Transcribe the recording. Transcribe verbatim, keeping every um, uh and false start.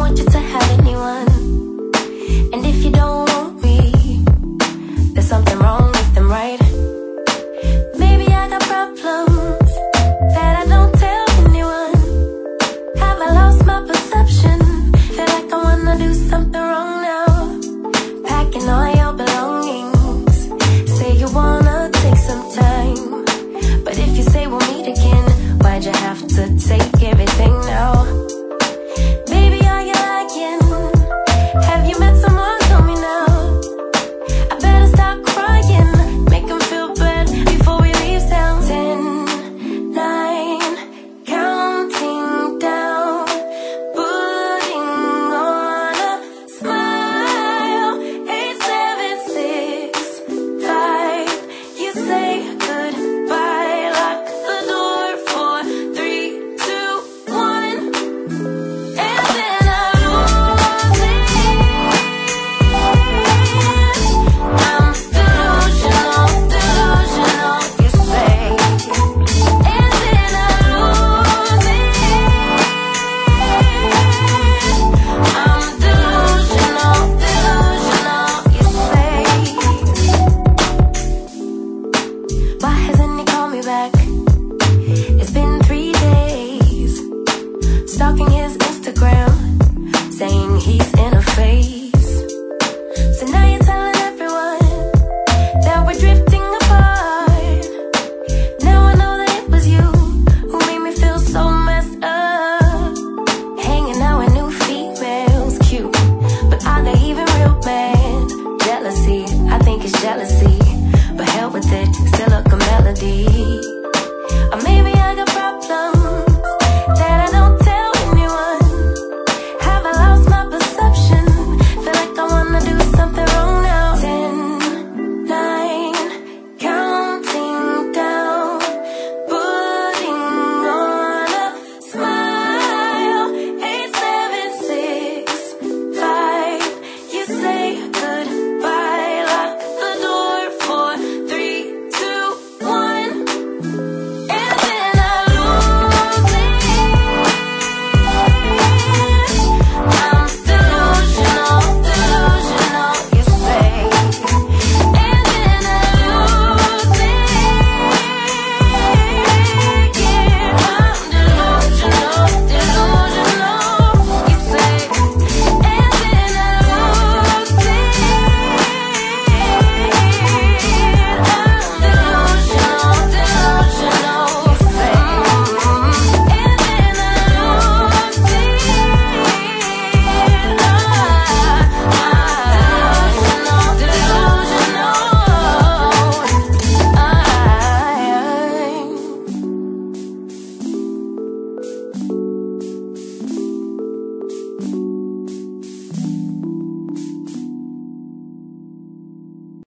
want you to have anyone. And if you don't want me, there's something wrong with them, right? Maybe I got problems that I don't tell anyone. Have I lost my perception? Feel like I wanna do something wrong.